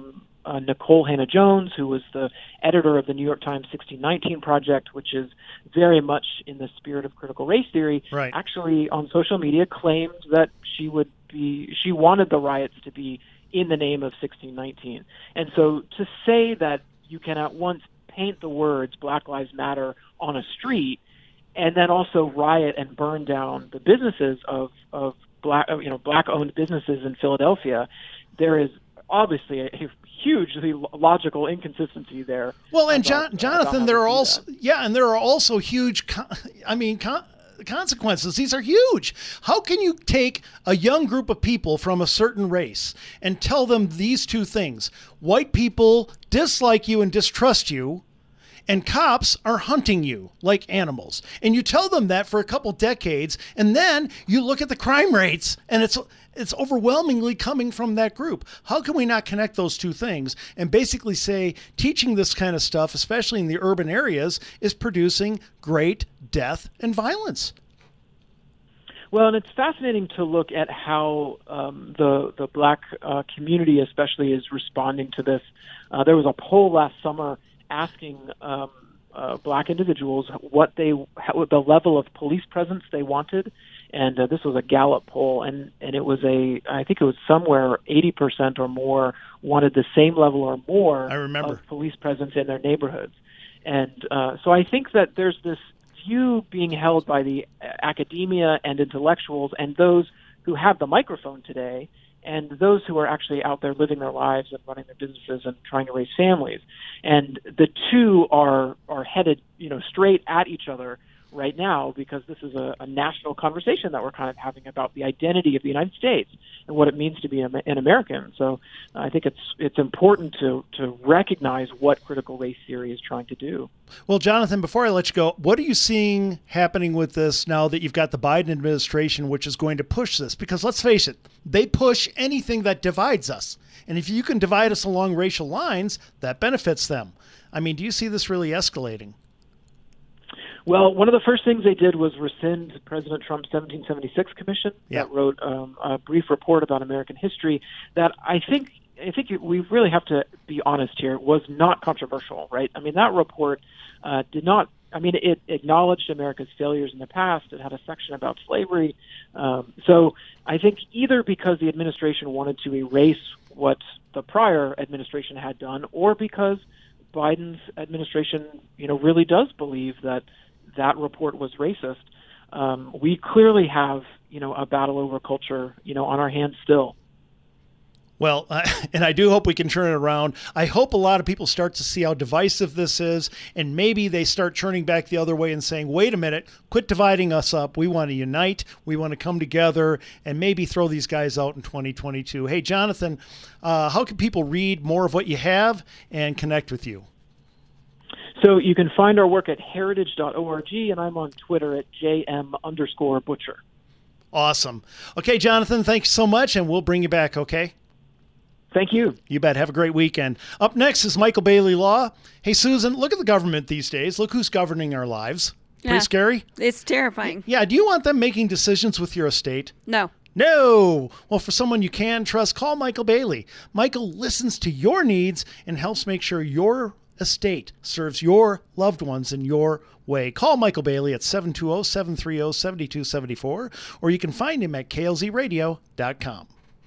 S19: Nicole Hannah-Jones, who was the editor of the New York Times 1619 Project, which is very much in the spirit of critical race theory,
S10: right,
S19: actually on social media claimed that she wanted the riots to be in the name of 1619. And so to say that you can at once paint the words Black Lives Matter on a street and then also riot and burn down the businesses of black-owned businesses in Philadelphia, there is obviously a hugely logical inconsistency there.
S10: Well, and Jonathan, there are also huge, consequences. These are huge. How can you take a young group of people from a certain race and tell them these two things? White people dislike you and distrust you, and cops are hunting you like animals. And you tell them that for a couple decades, and then you look at the crime rates, and it's overwhelmingly coming from that group. How can we not connect those two things and basically say teaching this kind of stuff, especially in the urban areas, is producing great death and violence?
S19: Well, and it's fascinating to look at how the black community especially is responding to this. There was a poll last summer asking black individuals what the level of police presence they wanted, and this was a Gallup poll, and it was I think it was somewhere 80% or more wanted the same level or more of police presence in their neighborhoods. And so I think that there's this view being held by the academia and intellectuals and those who have the microphone today and those who are actually out there living their lives and running their businesses and trying to raise families. And the two are headed, straight at each other right now, because this is a national conversation that we're kind of having about the identity of the United States and what it means to be an American. So I think it's important to recognize what critical race theory is trying to do.
S10: Well, Jonathan, before I let you go, what are you seeing happening with this now that you've got the Biden administration, which is going to push this? Because let's face it, they push anything that divides us. And if you can divide us along racial lines, that benefits them. I mean, do you see this really escalating?
S19: Well, one of the first things they did was rescind President Trump's 1776 commission that wrote a brief report about American history that I think we really have to be honest here, was not controversial, right? I mean, that report it acknowledged America's failures in the past. It had a section about slavery. So I think either because the administration wanted to erase what the prior administration had done, or because Biden's administration, really does believe that report was racist, we clearly have, a battle over culture, on our hands still.
S10: Well, and I do hope we can turn it around. I hope a lot of people start to see how divisive this is, and maybe they start turning back the other way and saying, wait a minute, quit dividing us up. We want to unite. We want to come together and maybe throw these guys out in 2022. Hey, Jonathan, how can people read more of what you have and connect with you?
S19: So you can find our work at heritage.org, and I'm on Twitter at JM_Butcher.
S10: Awesome. Okay, Jonathan, thanks so much, and we'll bring you back, okay?
S19: Thank you.
S10: You bet. Have a great weekend. Up next is Michael Bailey Law. Hey, Susan, look at the government these days. Look who's governing our lives. Pretty scary?
S11: It's terrifying.
S10: Yeah. Do you want them making decisions with your estate?
S11: No.
S10: No. Well, for someone you can trust, call Michael Bailey. Michael listens to your needs and helps make sure your estate serves your loved ones in your way. Call Michael Bailey at 720-730-7274, or you can find him at klzradio.com.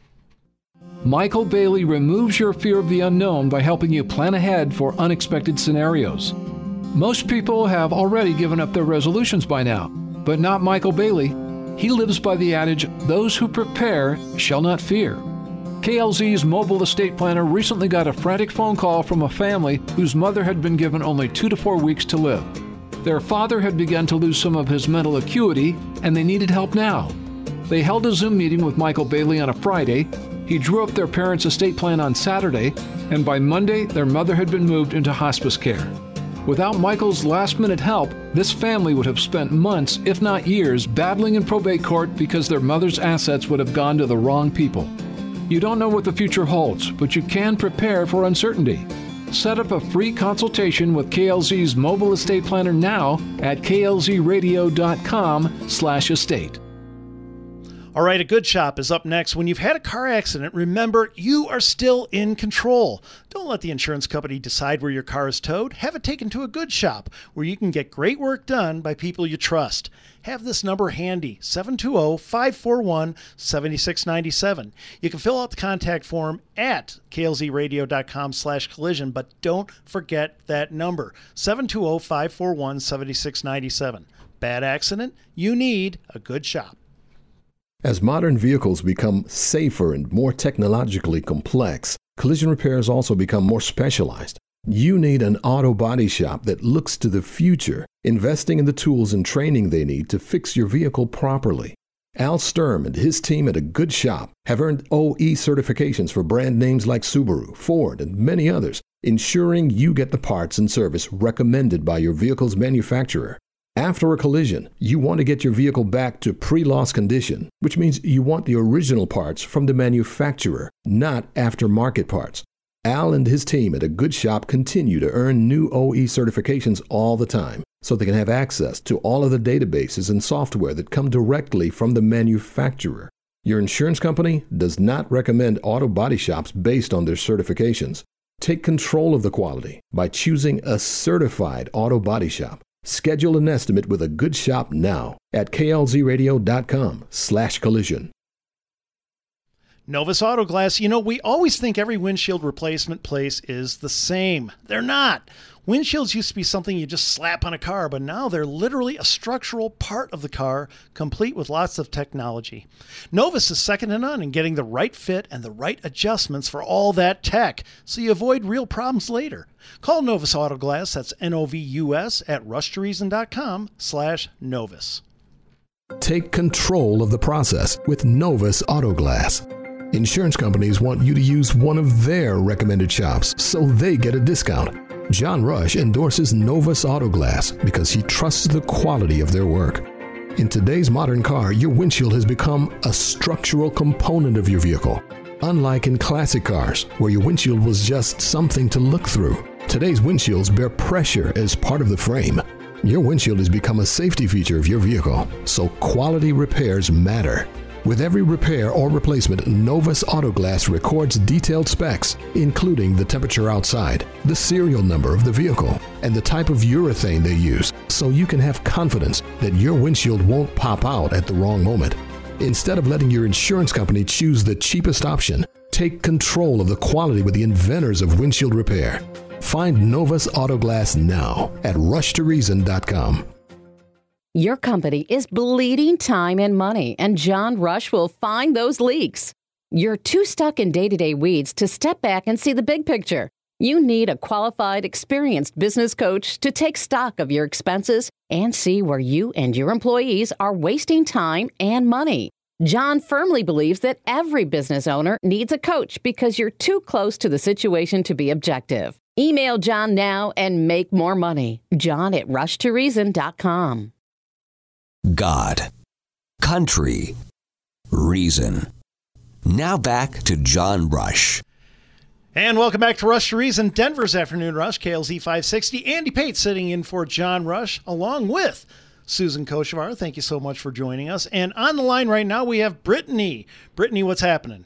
S20: Michael Bailey removes your fear of the unknown by helping you plan ahead for unexpected scenarios. Most people have already given up their resolutions by now, but not Michael Bailey. He lives by the adage, those who prepare shall not fear. KLZ's mobile estate planner recently got a frantic phone call from a family whose mother had been given only 2 to 4 weeks to live. Their father had begun to lose some of his mental acuity, and they needed help now. They held a Zoom meeting with Michael Bailey on a Friday. He drew up their parents' estate plan on Saturday, and by Monday, their mother had been moved into hospice care. Without Michael's last-minute help, this family would have spent months, if not years, battling in probate court because their mother's assets would have gone to the wrong people. You don't know what the future holds, but you can prepare for uncertainty. Set up a free consultation with KLZ's mobile estate planner now at klzradio.com/estate.
S10: All right, A Good Shop is up next. When you've had a car accident, remember, you are still in control. Don't let the insurance company decide where your car is towed. Have it taken to A Good Shop, where you can get great work done by people you trust. Have this number handy, 720-541-7697. You can fill out the contact form at klzradio.com/collision, but don't forget that number, 720-541-7697. Bad accident? You need A Good Shop.
S21: As modern vehicles become safer and more technologically complex, collision repairs also become more specialized. You need an auto body shop that looks to the future, investing in the tools and training they need to fix your vehicle properly. Al Sturm and his team at A Good Shop have earned OE certifications for brand names like Subaru, Ford, and many others, ensuring you get the parts and service recommended by your vehicle's manufacturer. After a collision, you want to get your vehicle back to pre-loss condition, which means you want the original parts from the manufacturer, not aftermarket parts. Al and his team at A Good Shop continue to earn new OE certifications all the time, so they can have access to all of the databases and software that come directly from the manufacturer. Your insurance company does not recommend auto body shops based on their certifications. Take control of the quality by choosing a certified auto body shop. Schedule an estimate with A Good Shop now at klzradio.com/collision.
S10: Novus Auto Glass, we always think every windshield replacement place is the same. They're not. Windshields used to be something you just slap on a car, but now they're literally a structural part of the car, complete with lots of technology. Novus is second to none in getting the right fit and the right adjustments for all that tech, so you avoid real problems later. Call Novus Auto Glass, that's Novus, at rushtoreason.com/Novus.
S21: Take control of the process with Novus Auto Glass. Insurance companies want you to use one of their recommended shops, so they get a discount. John Rush endorses Novus Auto Glass because he trusts the quality of their work. In today's modern car, your windshield has become a structural component of your vehicle. Unlike in classic cars, where your windshield was just something to look through, today's windshields bear pressure as part of the frame. Your windshield has become a safety feature of your vehicle, so quality repairs matter. With every repair or replacement, Novus Auto Glass records detailed specs, including the temperature outside, the serial number of the vehicle, and the type of urethane they use, so you can have confidence that your windshield won't pop out at the wrong moment. Instead of letting your insurance company choose the cheapest option, take control of the quality with the inventors of windshield repair. Find Novus Auto Glass now at rushtoreason.com.
S2: Your company is bleeding time and money, and John Rush will find those leaks. You're too stuck in day-to-day weeds to step back and see the big picture. You need a qualified, experienced business coach to take stock of your expenses and see where you and your employees are wasting time and money. John firmly believes that every business owner needs a coach because you're too close to the situation to be objective. Email John now and make more money. John at rushtoreason.com.
S14: God, country, reason. Now back to John Rush.
S10: And welcome back to Rush to Reason, Denver's Afternoon Rush, KLZ 560. Andy Pate sitting in for John Rush, along with Susan Kochevar. Thank you so much for joining us. And on the line right now, we have Brittany. Brittany, what's happening?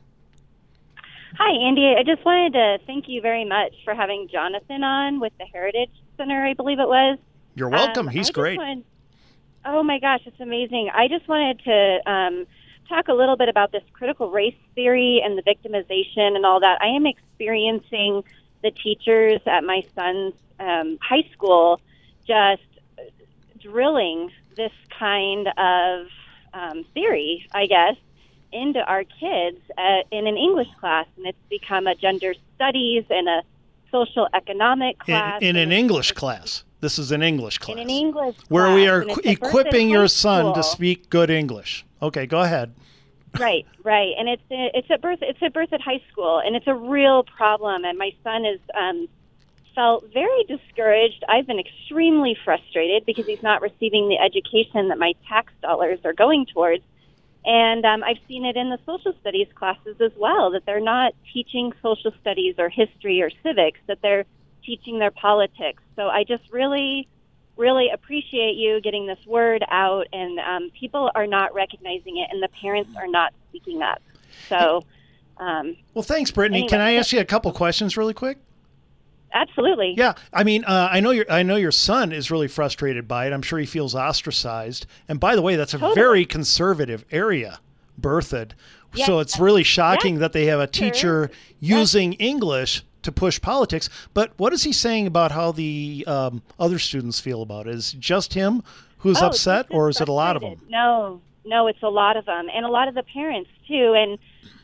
S22: Hi, Andy. I just wanted to thank you very much for having Jonathan on with the Heritage Center, I believe it was.
S10: You're welcome. He's great.
S22: Oh, my gosh, it's amazing. I just wanted to talk a little bit about this critical race theory and the victimization and all that. I am experiencing the teachers at my son's high school just drilling this kind of theory, I guess, into our kids in an English class. And it's become a gender studies and a social economic class.
S10: In an English class. This is an English class.
S22: In an English class.
S10: Where we are equipping your son to speak good English. Okay, go ahead.
S22: Right. And it's at birth at high school, and it's a real problem. And my son is felt very discouraged. I've been extremely frustrated because he's not receiving the education that my tax dollars are going towards. And I've seen it in the social studies classes as well, that they're not teaching social studies or history or civics, that they're teaching their politics. So I just really, really appreciate you getting this word out, and people are not recognizing it, and the parents are not speaking up. So,
S10: well, thanks, Brittany.
S22: Anyway,
S10: can I ask you a couple questions really quick?
S22: Absolutely.
S10: Yeah, I mean, I know your son is really frustrated by it. I'm sure he feels ostracized. And by the way, that's a very conservative area, Berthoud. Yes. So it's really shocking that they have a teacher using English to push politics. But what is he saying about how the other students feel about it? Is it just him who's upset, or is it a lot of them?
S22: No, it's a lot of them, and a lot of the parents too. And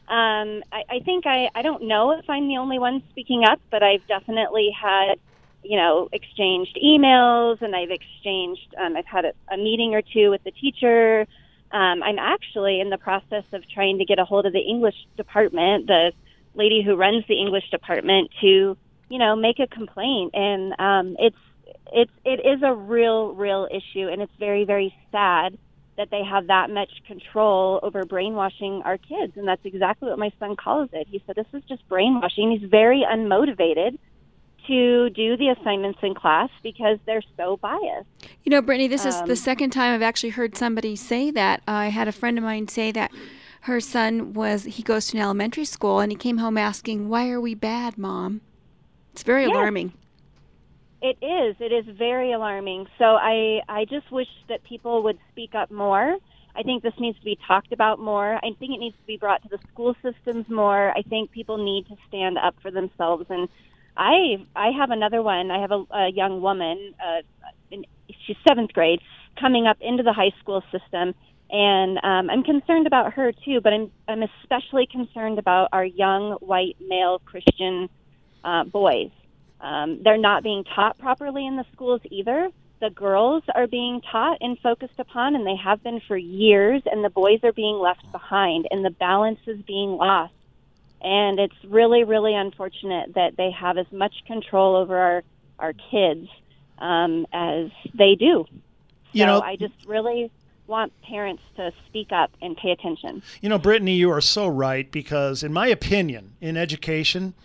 S22: I think I don't know if I'm the only one speaking up, but I've definitely had, exchanged emails, and I've had a meeting or two with the teacher. I'm actually in the process of trying to get a hold of the English department, the lady who runs the English department, to, make a complaint. And it is a real issue, and it's very, very sad that they have that much control over brainwashing our kids. And that's exactly what my son calls it. He said, this is just brainwashing. He's very unmotivated to do the assignments in class because they're so biased.
S11: Brittany, this is the second time I've actually heard somebody say that. I had a friend of mine say that her son he goes to an elementary school, and he came home asking, why are we bad, Mom? It's very alarming.
S22: It is very alarming. So I just wish that people would speak up more. I think this needs to be talked about more. I think it needs to be brought to the school systems more. I think people need to stand up for themselves. And I have another one. I have a young woman, she's 7th grade, coming up into the high school system. And I'm concerned about her, too, but I'm especially concerned about our young, white, male Christian boys. They're not being taught properly in the schools either. The girls are being taught and focused upon, and they have been for years, and the boys are being left behind, and the balance is being lost. And it's really, really unfortunate that they have as much control over our kids as they do. I just really want parents to speak up and pay attention.
S10: Brittany, you are so right, because in my opinion, in education,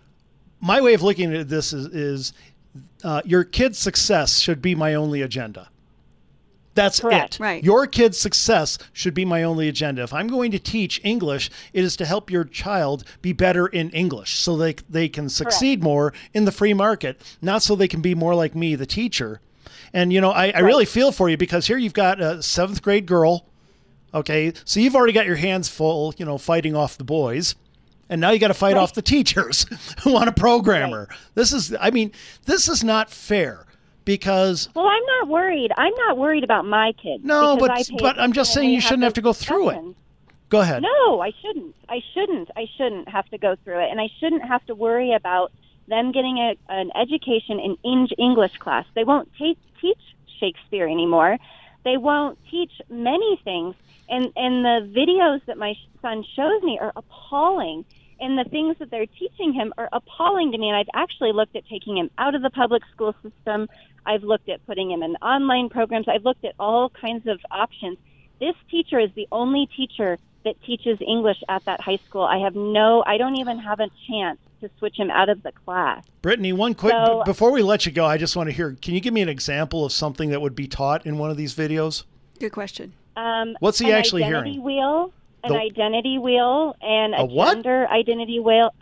S10: my way of looking at this is your kid's success should be my only agenda. That's
S22: correct.
S10: It.
S11: Right.
S10: Your kid's success should be my only agenda. If I'm going to teach English, it is to help your child be better in English so they can succeed more in the free market, not so they can be more like me, the teacher. And, I really feel for you, because here you've got a 7th grade girl. Okay, so you've already got your hands full, fighting off the boys. And now you got to fight off the teachers who want a programmer. This is not fair, because.
S22: Well, I'm not worried. I'm not worried about my kids.
S10: No, but I'm just saying you shouldn't have to go through it. Go ahead.
S22: No, I shouldn't. I shouldn't have to go through it, and I shouldn't have to worry about them getting an education in English class. They won't teach Shakespeare anymore. They won't teach many things. And the videos that my son shows me are appalling. And the things that they're teaching him are appalling to me. And I've actually looked at taking him out of the public school system. I've looked at putting him in online programs. I've looked at all kinds of options. This teacher is the only teacher that teaches English at that high school. I don't even have a chance to switch him out of the class.
S10: Brittany, one quick, before we let you go, I just want to hear, can you give me an example of something that would be taught in one of these videos?
S11: Good question.
S10: What's he actually hearing?
S22: An identity wheel and a gender identity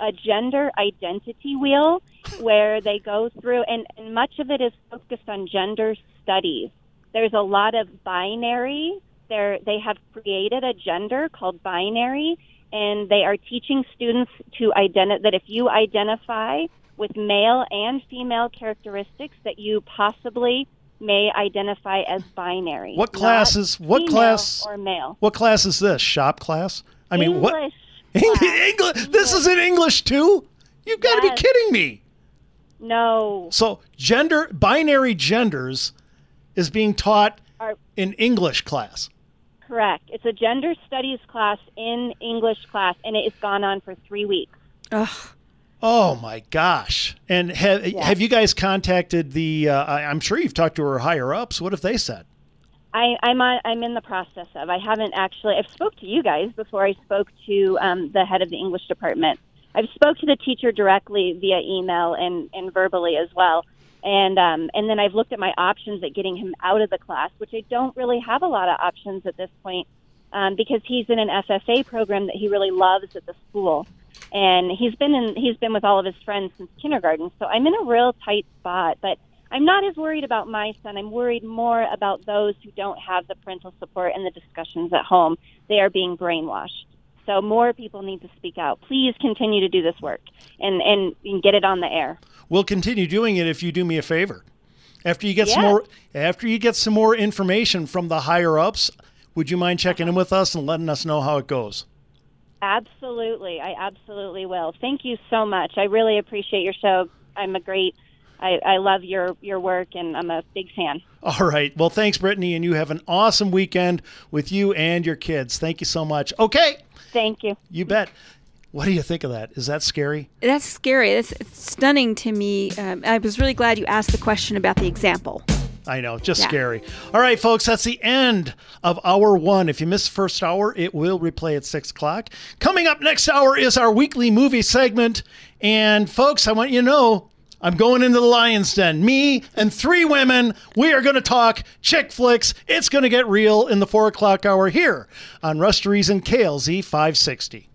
S22: wheel where they go through, and much of it is focused on gender studies. There's a lot of binary. They have created a gender called binary, and they are teaching students that if you identify with male and female characteristics, that you possibly may identify as binary.
S10: What class is
S22: or male?
S10: What class is this? Shop class? I mean,
S22: English.
S10: English. This is in English too? You've got to be kidding me.
S22: No.
S10: So binary genders is being taught in English class.
S22: Correct. It's a gender studies class in English class, and it has gone on for 3 weeks.
S11: Ugh.
S10: Oh my gosh! And have you guys contacted the? I'm sure you've talked to her higher ups. What have they said?
S22: I'm in the process of. I haven't actually. I've spoke to you guys before I spoke to the head of the English department. I've spoke to the teacher directly via email and verbally as well. And then I've looked at my options at getting him out of the class, which I don't really have a lot of options at this point because he's in an FFA program that he really loves at the school. And he's been with all of his friends since kindergarten. So I'm in a real tight spot, but I'm not as worried about my son. I'm worried more about those who don't have the parental support and the discussions at home. They are being brainwashed. So more people need to speak out. Please continue to do this work and get it on the air.
S10: We'll continue doing it if you do me a favor. After you get some more information from the higher ups, would you mind checking in with us and letting us know how it goes?
S22: Absolutely. I absolutely will. Thank you so much. I really appreciate your show. I love your work, and I'm a big fan.
S10: All right. Well, thanks, Brittany, and you have an awesome weekend with you and your kids. Thank you so much. Okay.
S22: Thank you.
S10: You bet. What do you think of that? Is that scary?
S11: That's scary. It's stunning to me. I was really glad you asked the question about the example.
S10: I know, just scary. All right, folks, that's the end of hour one. If you missed the first hour, it will replay at 6 o'clock. Coming up next hour is our weekly movie segment. And, folks, I want you to know I'm going into the Lion's Den. Me and 3 women, we are going to talk chick flicks. It's going to get real in the 4 o'clock hour here on Rush to Reason KLZ 560.